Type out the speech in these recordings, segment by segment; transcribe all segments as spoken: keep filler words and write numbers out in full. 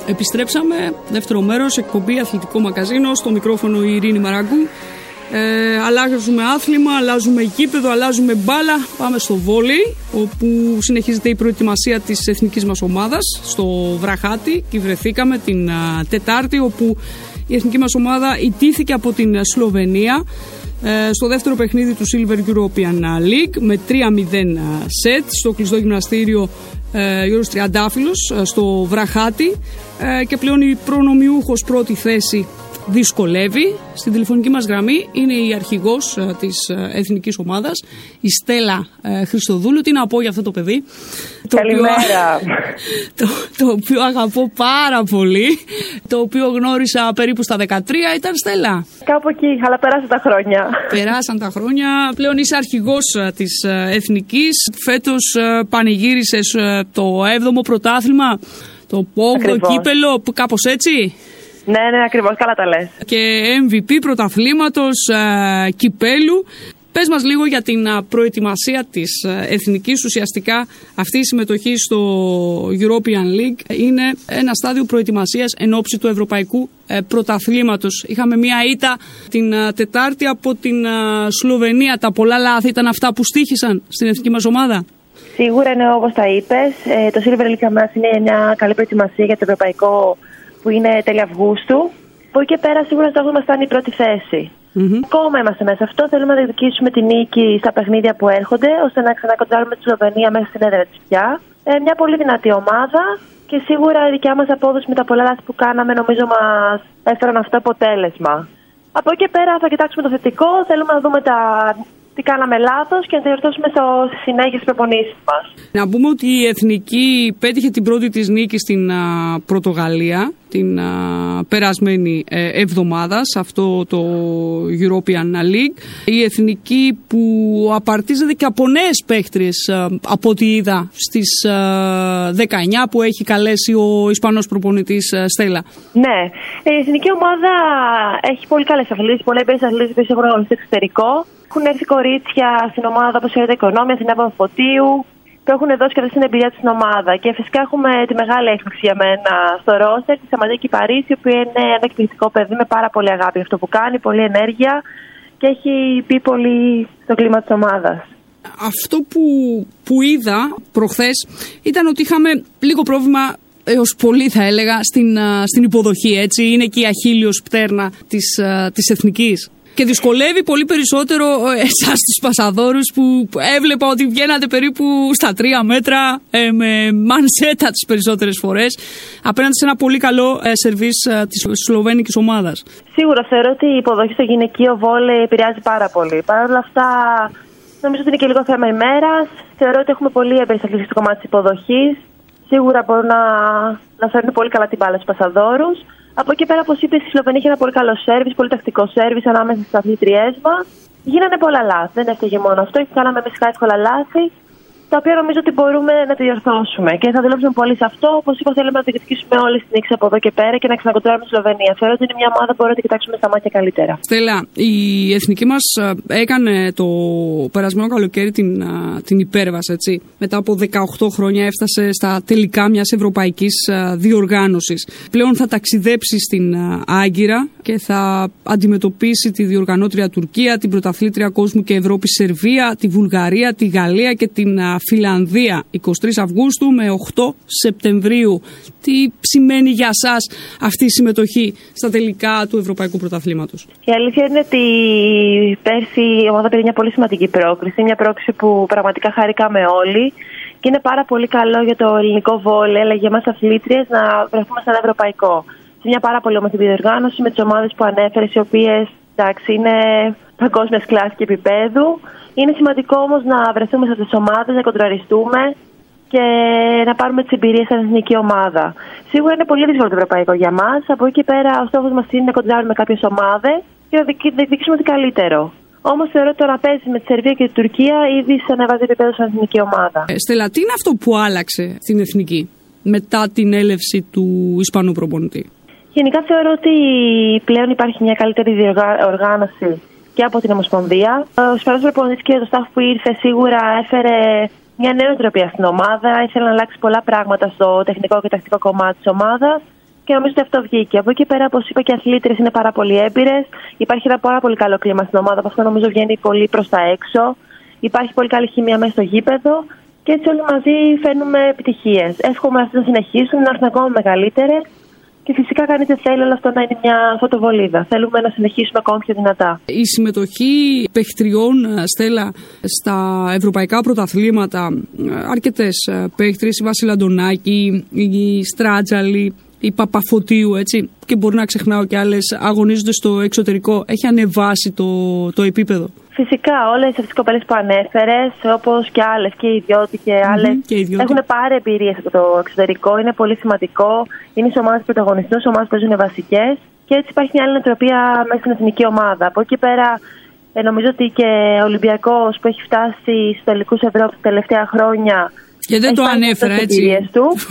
Επιστρέψαμε, δεύτερο μέρος, εκπομπή Αθλητικό Μαγκαζίνο, στο μικρόφωνο η Ειρήνη Μαραγκού. Ε, αλλάζουμε άθλημα, αλλάζουμε γήπεδο, αλλάζουμε μπάλα. Πάμε στο βόλεϊ, όπου συνεχίζεται η προετοιμασία της εθνικής μας ομάδας στο Βραχάτι. Και βρεθήκαμε την α, Τετάρτη, όπου η εθνική μας ομάδα ιτήθηκε από την Σλοβενία ε, στο δεύτερο παιχνίδι του Silver European League με τρία μηδέν σετ στο κλειστό γυμναστήριο ε, Γιώργος Τριαντάφυλλος ε, στο Βραχάτι, ε, και πλέον η προνομιούχος πρώτη θέση δυσκολεύει. Στην τηλεφωνική μας γραμμή είναι η αρχηγός ε, της ε, εθνικής ομάδας, η Στέλλα ε, Χριστοδούλου. Τι να πω για αυτό το παιδί? Καλημέρα. Το, το οποίο αγαπώ πάρα πολύ, το οποίο γνώρισα περίπου στα δεκατρία. Ήταν, Στέλλα? Κάπου εκεί, αλλά περάσαν τα χρόνια. Περάσαν τα χρόνια. Πλέον είσαι αρχηγός της ε, εθνικής. Φέτος ε, πανηγύρισες ε, το έβδομο πρωτάθλημα, το όγδοο κύπελο, κάπως έτσι. Ναι, ναι, ακριβώς, καλά τα λες. Και εμ βι πι πρωταθλήματος, ε, κυπέλου. Πες μας λίγο για την α, προετοιμασία της ε, εθνικής. Ουσιαστικά αυτή η συμμετοχή στο European League είναι ένα στάδιο προετοιμασίας εν ώψη του ευρωπαϊκού ε, πρωταθλήματος. Είχαμε μία ήττα την α, Τετάρτη από την α, Σλοβενία. Τα πολλά λάθη ήταν αυτά που στοίχησαν στην εθνική μας ομάδα? Σίγουρα είναι όπως τα είπες. Ε, το Silver League για μας είναι μια καλή προετοιμασία για το ευρωπαϊκό, που είναι τέλη Αυγούστου. Από εκεί και πέρα σίγουρα στόχος μας ήταν η πρώτη θέση. Mm-hmm. Ακόμα είμαστε μέσα σε αυτό. Θέλουμε να διεκδικήσουμε τη νίκη στα παιχνίδια που έρχονται, ώστε να ξανακοντράρουμε τη Σλοβενία μέσα στην έδρα της πια. Ε, μια πολύ δυνατή ομάδα και σίγουρα η δικιά μας απόδοση με τα πολλά λάθη που κάναμε νομίζω μας έφεραν αυτό το αποτέλεσμα. Από εκεί και πέρα θα κοιτάξουμε το θετικό. Θέλουμε να δούμε τα... τι κάναμε λάθος και να τα διορθώσουμε στο συνέχεια στις προπονήσεις μας. Να πούμε ότι η Εθνική πέτυχε την πρώτη της νίκη στην α, Πορτογαλία την α, περασμένη ε, εβδομάδα σε αυτό το European League. Η Εθνική που απαρτίζεται και από νέες παίχτριες α, από ό,τι είδα στις α, δεκαεννιά που έχει καλέσει ο Ισπανός προπονητής α, Στέλλα. Ναι, η Εθνική ομάδα έχει πολύ καλές αθλήσεις, πολλά εμπειρίες αθλήσεις που έχουν αγωνιστεί στο εξωτερικό. Έχουν έρθει κορίτσια στην ομάδα όπως η Οικονόμια, την Εύα Φωτίου, που έχουν δώσει και την εμπειρία της στην ομάδα. Και φυσικά έχουμε τη μεγάλη έκπληξη για μένα στο ρόστερ, τη Σαμαντίκη Παρίσι, που είναι ένα εκπληκτικό παιδί με πάρα πολύ αγάπη για αυτό που κάνει, πολλή ενέργεια και έχει πει πολύ στο κλίμα της ομάδας. Αυτό που, που είδα προχθές ήταν ότι είχαμε λίγο πρόβλημα, έως πολύ θα έλεγα, στην, στην υποδοχή. Έτσι. Είναι και η αχίλιος πτέρνα της, της εθνικής. Και δυσκολεύει πολύ περισσότερο εσάς τους πασαδόρους, που έβλεπα ότι βγαίνατε περίπου στα τρία μέτρα ε, με μανσέτα τις περισσότερες φορές απέναντι σε ένα πολύ καλό ε, σερβίς ε, της σλοβένικης ομάδας. Σίγουρα θεωρώ ότι η υποδοχή στο γυναικείο βόλεϊ επηρεάζει πάρα πολύ. Παρ' όλα αυτά νομίζω ότι είναι και λίγο θέμα ημέρας. Θεωρώ ότι έχουμε πολύ εμπεριστατωθεί στο κομμάτι της υποδοχής. Σίγουρα μπορούν να, να φέρνουν πολύ καλά την μπάλα στους πασαδόρους. Από εκεί πέρα, όπως είπες, η Σλοβενία είχε ένα πολύ καλό σέρβις, πολύ τακτικό σέρβις ανάμεσα στις αθλήτριές μας. Γίνανε πολλά λάθη, δεν έφταιγε μόνο αυτό. Κάναμε εμείς εύκολα λάθη, τα οποία νομίζω ότι μπορούμε να τη διορθώσουμε. Και θα δουλέψουμε πολύ σε αυτό. Όπως είπα, θέλουμε να διεκδικήσουμε όλη την νίκη από εδώ και πέρα και να ξανακοντράρουμε τη Σλοβενία. Θεωρώ ότι είναι μια ομάδα που μπορούμε να τη κοιτάξουμε στα μάτια καλύτερα. Στέλλα, η εθνική μας έκανε το περασμένο καλοκαίρι την, την υπέρβαση, έτσι. Μετά από δεκαοκτώ χρόνια έφτασε στα τελικά μιας ευρωπαϊκής διοργάνωσης. Πλέον θα ταξιδέψει στην Άγκυρα και θα αντιμετωπίσει τη διοργανώτρια Τουρκία, την πρωταθλήτρια κόσμου και Ευρώπη Σερβία, τη Βουλγαρία, τη Γαλλία και την Φιλανδία εικοστή τρίτη Αυγούστου με οκτώ Σεπτεμβρίου. Τι σημαίνει για σας αυτή η συμμετοχή στα τελικά του Ευρωπαϊκού Πρωταθλήματος? Η αλήθεια είναι ότι πέρσι η ομάδα πήρε μια πολύ σημαντική πρόκριση, μια πρόκριση που πραγματικά χαρήκαμε όλοι και είναι πάρα πολύ καλό για το ελληνικό βόλεϊ, αλλά για εμάς αθλήτριες να βρεθούμε σε ένα ευρωπαϊκό. Σε μια πάρα πολύ όμορφη διοργάνωση με τις ομάδες που ανέφερες, οι οποίες εντάξει, είναι παγκόσμιας κλάσης και επίπεδου. Είναι σημαντικό όμως να βρεθούμε σε αυτές τις ομάδες, να κοντραριστούμε και να πάρουμε τις εμπειρίες σαν εθνική ομάδα. Σίγουρα είναι πολύ δύσκολο το ευρωπαϊκό για μας. Από εκεί και πέρα, ο στόχος μας είναι να κοντράρουμε κάποιες ομάδες και να διεκδικήσουμε ό,τι καλύτερο. Όμως θεωρώ ότι το να παίζει με τη Σερβία και τη Τουρκία ήδη σε ανεβάζει επίπεδο σαν εθνική ομάδα. Ε, Στέλλα, τι είναι αυτό που άλλαξε στην εθνική μετά την έλευση του Ισπανού προπονητή? Γενικά θεωρώ ότι πλέον υπάρχει μια καλύτερη οργάνωση και από την Ομοσπονδία. Ο Ισπανός προπονητής και το staff που ήρθε σίγουρα έφερε μια νέα νοοτροπία στην ομάδα. Ήθελε να αλλάξει πολλά πράγματα στο τεχνικό και τακτικό κομμάτι της ομάδας. Και νομίζω ότι αυτό βγήκε. Από εκεί πέρα, όπως είπα, και οι αθλήτριες είναι πάρα πολύ έμπειρες. Υπάρχει ένα πάρα πολύ καλό κλίμα στην ομάδα. Από αυτό νομίζω βγαίνει πολύ προς τα έξω. Υπάρχει πολύ καλή χημεία μέσα στο γήπεδο. Και έτσι όλοι μαζί φέρνουμε επιτυχίες. Εύχομαι αυτές να συνεχίσουν, να έρθουν ακόμα μεγαλύτερες. Και φυσικά κανείς δεν θέλει όλο αυτό να είναι μια φωτοβολίδα. Θέλουμε να συνεχίσουμε ακόμη πιο δυνατά. Η συμμετοχή παιχτριών, Στέλλα, στα ευρωπαϊκά πρωταθλήματα, αρκετές παίχτριες, η Βασίλα Αντωνάκη, η Στράτζαλη, η Παπαφωτίου, έτσι, και μπορεί να ξεχνάω και άλλες, αγωνίζονται στο εξωτερικό. Έχει ανεβάσει το, το επίπεδο. Φυσικά, όλες αυτές τις κοπέλες που ανέφερες, όπως και άλλες, και οι Ιδιώτη και άλλες, mm-hmm, έχουν πάρει εμπειρίες από το εξωτερικό. Είναι πολύ σημαντικό. Είναι σε ομάδες πρωταγωνιστών, σε ομάδες που παίζουν βασικές. Και έτσι υπάρχει μια άλλη νοοτροπία μέσα στην εθνική ομάδα. Από εκεί πέρα, ε, νομίζω ότι και ο Ολυμπιακός που έχει φτάσει στους τελικούς Ευρώπη τα τελευταία χρόνια. Και δεν το ανέφερα, έτσι,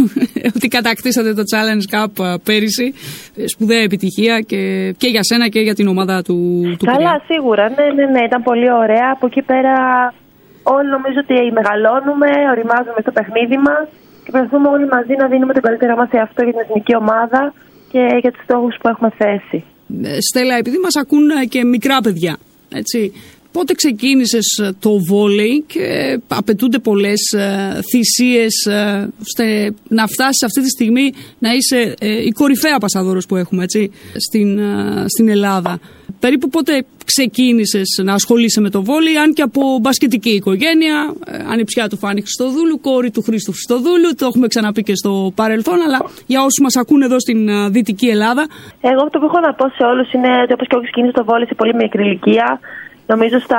ότι κατακτήσατε το Challenge Cup πέρυσι. Σπουδαία επιτυχία και, και για σένα και για την ομάδα του, του Καλά, Πειραιά. Σίγουρα, ναι, ναι, ναι, ήταν πολύ ωραία. Από εκεί πέρα όλοι νομίζω ότι μεγαλώνουμε, οριμάζουμε στο παιχνίδι μας και προσπαθούμε όλοι μαζί να δίνουμε τον καλύτερό μας σε αυτό για την εθνική ομάδα και για τους στόχους που έχουμε θέσει. Στέλλα, επειδή μας ακούν και μικρά παιδιά, έτσι, πότε ξεκίνησες το βόλεϊ και απαιτούνται πολλές θυσίες ώστε να φτάσεις αυτή τη στιγμή να είσαι η κορυφαία πασαδόρος που έχουμε, έτσι, στην, στην Ελλάδα. Περίπου πότε ξεκίνησες να ασχολείσαι με το βόλεϊ, αν και από μπασκετική οικογένεια, ανιψιά του Φάνη Χριστοδούλου, κόρη του Χρήστου Χριστοδούλου, το έχουμε ξαναπεί και στο παρελθόν, αλλά για όσους μας ακούν εδώ στην Δυτική Ελλάδα. Εγώ αυτό που έχω να πω σε όλους είναι ότι όπως και εγώ ξεκίνησα το βόλεϊ σε πολύ μικρή ηλικία. Νομίζω στα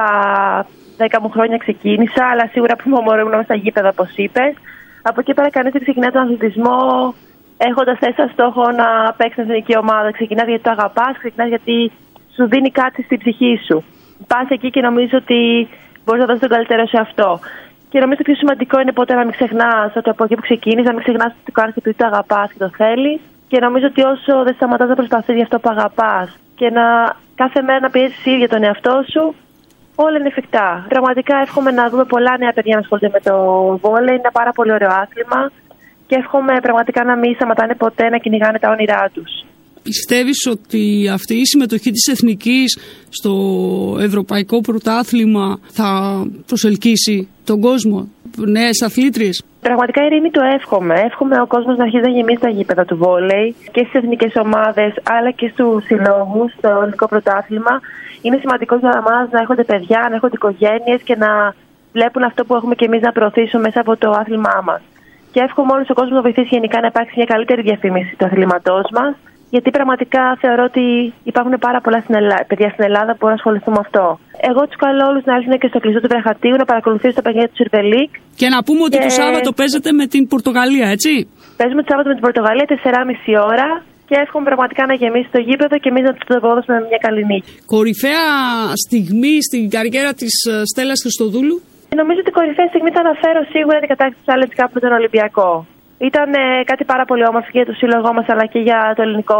δέκα μου χρόνια ξεκίνησα, αλλά σίγουρα που ήμουν στα γήπεδα, όπως είπες. Από εκεί πέρα, κανείς δεν ξεκινά τον αθλητισμό έχοντας θέσει σαν στόχο να παίξει στην εθνική ομάδα. Ξεκινάς γιατί το αγαπάς, ξεκινάς γιατί σου δίνει κάτι στην ψυχή σου. Πας εκεί και νομίζω ότι μπορείς να δώσεις τον καλύτερο σε αυτό. Και νομίζω το πιο σημαντικό είναι ποτέ να μην ξεχνάς ότι από εκεί που ξεκίνησες, να μην ξεχνάς ότι το κάνεις επειδή το αγαπάς και το θέλεις. Και νομίζω ότι όσο δεν σταματάς να προσπαθείς για αυτό που αγαπάς και να κάθε μέρα να πιέζεις ίδια τον εαυτό σου, όλα είναι εφικτά. Πραγματικά εύχομαι να δούμε πολλά νέα παιδιά να ασχολούνται με το βόλεϊ. Είναι ένα πάρα πολύ ωραίο άθλημα και εύχομαι πραγματικά να μην σταματάνε ποτέ να κυνηγάνε τα όνειρά τους. Πιστεύεις ότι αυτή η συμμετοχή της εθνικής στο ευρωπαϊκό πρωτάθλημα θα προσελκύσει τον κόσμο, νέες αθλήτριες? Πραγματικά, Ειρήνη, το εύχομαι. Εύχομαι ο κόσμος να αρχίσει να γεμίσει τα γήπεδα του βόλεϊ και στις εθνικές ομάδες αλλά και στους συλλόγους, στο ελληνικό πρωτάθλημα. Είναι σημαντικό για μας να έχονται παιδιά, να έχονται οικογένειες και να βλέπουν αυτό που έχουμε και εμείς να προωθήσουμε μέσα από το άθλημά μας. Και εύχομαι όλος ο κόσμος να βοηθήσει γενικά να υπάρξει μια καλύτερη διαφήμιση του αθλήματός μας. Γιατί πραγματικά θεωρώ ότι υπάρχουν πάρα πολλά στην Ελλάδα, παιδιά στην Ελλάδα που μπορούν να ασχοληθούν με αυτό. Εγώ τους καλώ όλους να έρθουν και στο κλειστό του Βρεχατίου να παρακολουθήσουν τα παιχνίδια του Super League. Και να πούμε ότι και... το Σάββατο παίζετε με την Πορτογαλία, έτσι. Παίζουμε το Σάββατο με την Πορτογαλία τέσσερα και μισή ώρα και εύχομαι πραγματικά να γεμίσει το γήπεδο και εμείς να του το αποδώσουμε με μια καλή νίκη. Κορυφαία στιγμή στην καριέρα της Στέλλας Χριστοδούλου. Νομίζω ότι η κορυφαία στιγμή θα αναφέρω σίγουρα την κατάκτηση του Challenge Cup με τον Ολυμπιακό. Ήταν ε, κάτι πάρα πολύ όμορφο για το σύλλογό μας αλλά και για το ελληνικό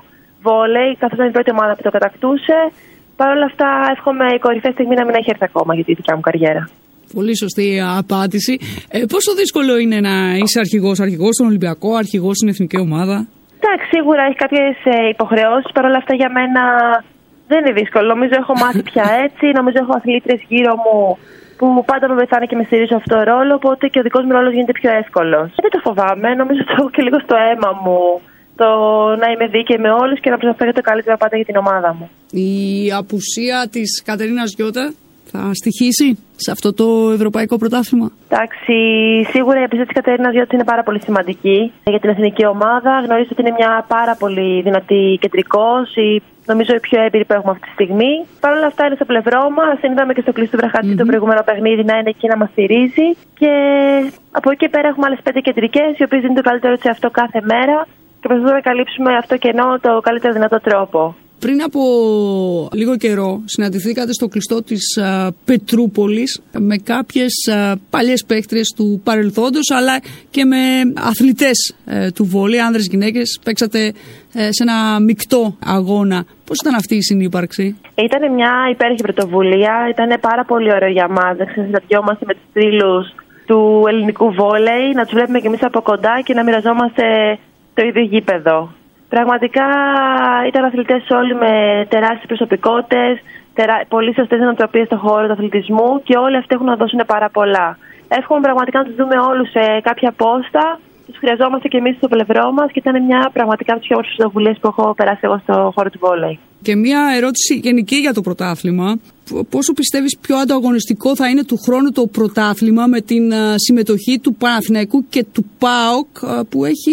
βόλεϊ, καθώς ήταν η πρώτη ομάδα που το κατακτούσε. Παρ' όλα αυτά, εύχομαι η κορυφαία στιγμή να μην έχει έρθει ακόμα για τη δικιά μου καριέρα. Πολύ σωστή απάντηση. Ε, πόσο δύσκολο είναι να είσαι αρχηγός, αρχηγός στον Ολυμπιακό, αρχηγός στην εθνική ομάδα? Εντάξει, σίγουρα έχει κάποιες ε, υποχρεώσεις. Παρ' όλα αυτά, για μένα δεν είναι δύσκολο. Νομίζω έχω μάθει πια έτσι. Νομίζω έχω αθλήτριες γύρω μου που πάντα με βοηθάνε και με στηρίζουν αυτό το ρόλο, οπότε και ο δικός μου ρόλος γίνεται πιο εύκολος. Δεν το φοβάμαι, νομίζω ότι έχω και λίγο στο αίμα μου το να είμαι δίκαιη με όλους και να προσπαθώ το καλύτερο πάντα για την ομάδα μου. Η απουσία της Κατερίνας Γιώτα θα στοιχήσει σε αυτό το ευρωπαϊκό πρωτάθλημα? Εντάξει, σίγουρα η απουσία της Κατερίνας Γιώτα είναι πάρα πολύ σημαντική για την εθνική ομάδα. Γνωρίζω ότι είναι μια πάρα πολύ δυνατή κεντρικός, η, νομίζω η πιο έμπειρη που έχουμε αυτή τη στιγμή. Παρ' όλα αυτά είναι στο πλευρό μας. Είδαμε και στο κλειστό του Βρεχατίου mm-hmm. το προηγούμενο παιχνίδι να είναι εκεί να μας στηρίζει. Και από εκεί και πέρα έχουμε άλλες πέντε κεντρικές, οι οποίες δίνουν το καλύτερο σε αυτό κάθε μέρα και προσπαθούμε να καλύψουμε αυτό κενό το καλύτερο δυνατό τρόπο. Πριν από λίγο καιρό συναντηθήκατε στο κλειστό της α, Πετρούπολης με κάποιες α, παλιές παίκτριες του παρελθόντος αλλά και με αθλητές ε, του βόλεϊ, άνδρες γυναίκες. Παίξατε ε, σε ένα μεικτό αγώνα. Πώς ήταν αυτή η συνύπαρξη? Ήταν μια υπέροχη πρωτοβουλία. Ήταν πάρα πολύ ωραίο για μας να συναντιόμαστε με τους θρύλους του ελληνικού βόλεϊ, να τους βλέπουμε κι εμείς από κοντά και να μοιραζόμαστε το ίδιο γήπεδο. Πραγματικά ήταν αθλητές όλοι με τεράστιες προσωπικότητες, τερά... πολύ σωστές νοοτροπίες στον χώρο του αθλητισμού και όλοι αυτοί έχουν να δώσουν πάρα πολλά. Εύχομαι πραγματικά να τους δούμε όλους σε κάποια πόστα. Τους χρειαζόμαστε και εμείς στο πλευρό μας και ήταν μια πραγματικά από τις πιο όμορφες πρωτοβουλίες που έχω περάσει εγώ στο χώρο του βόλεϊ. Και μια ερώτηση γενική για το πρωτάθλημα. Πόσο πιστεύεις πιο ανταγωνιστικό θα είναι του χρόνου το πρωτάθλημα με την συμμετοχή του Παναθηναϊκού και του ΠΑΟΚ που έχει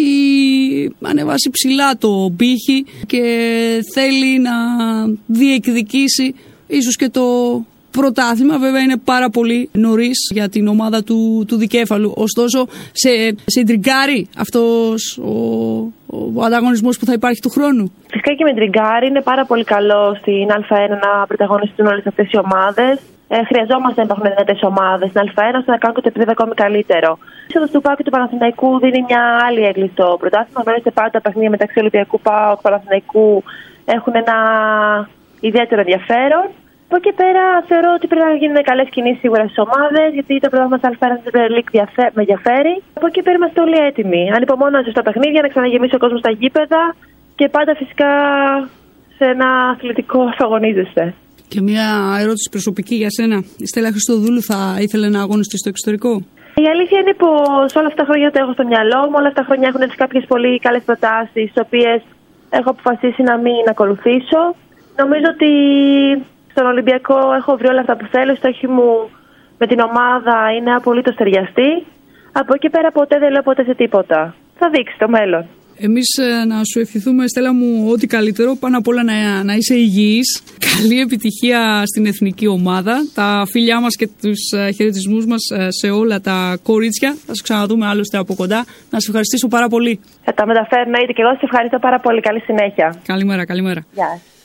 ανεβάσει ψηλά το πύχη και θέλει να διεκδικήσει ίσως και το πρωτάθλημα? Βέβαια είναι πάρα πολύ νωρίς για την ομάδα του, του δικέφαλου. Ωστόσο, σε, σε τριγκάρει αυτός ο, ο ανταγωνισμός που θα υπάρχει του χρόνου? Φυσικά και με τριγκάρει. Είναι πάρα πολύ καλό στην Α1 να πρωταγωνιστούν όλες αυτές οι ομάδες. Ε, χρειαζόμαστε να υπάρχουν δυνατές ομάδες στην Α1 ώστε να κάνουν και το επίπεδο ακόμη καλύτερο. Η είσοδος του ΠΑΟΚ και του Παναθηναϊκού δίνει μια άλλη έγκλη στο πρωτάθλημα. Γνωρίζετε πάντα τα παιχνίδια μεταξύ Ολυμπιακού ΠΑΟΚ και Παναθηναϊκού έχουν ένα ιδιαίτερο ενδιαφέρον. Από εκεί πέρα θεωρώ ότι πρέπει να γίνουν καλές κινήσεις σίγουρα στις ομάδες, γιατί το πρόγραμμα της Α1 Super League με ενδιαφέρει. Από εκεί πέρα είμαστε όλοι έτοιμοι. Ανυπομόνωση στα παιχνίδια, να ξαναγεμίσει ο κόσμος στα γήπεδα και πάντα φυσικά σε ένα αθλητικό αγωνίζεστε. Και μια ερώτηση προσωπική για σένα. Η Στέλλα Χριστοδούλου θα ήθελε να αγωνιστεί στο εξωτερικό? Η αλήθεια είναι πως όλα αυτά τα χρόνια το έχω στο μυαλό μου. Όλα αυτά τα χρόνια έχουν έρθει κάποιες πολύ καλές προτάσεις, τις οποίες έχω αποφασίσει να μην ακολουθήσω. Νομίζω ότι στον Ολυμπιακό έχω βρει όλα αυτά που θέλω. Η στόχη μου με την ομάδα είναι απολύτως ταιριαστή. Από εκεί πέρα ποτέ δεν λέω ποτέ σε τίποτα. Θα δείξει το μέλλον. Εμείς να σου ευχηθούμε, Στέλλα μου, ό,τι καλύτερο. Πάνω απ' όλα να, να είσαι υγιής. Καλή επιτυχία στην εθνική ομάδα. Τα φιλιά μας και τους χαιρετισμούς μας σε όλα τα κορίτσια. Θα σου ξαναδούμε άλλωστε από κοντά. Να σε ευχαριστήσω πάρα πολύ. Θα τα μεταφέρω, είτε και εγώ. Σε ευχαριστώ πάρα πολύ. Καλή συνέχεια. Καλημέρα, καλημέρα. Γεια.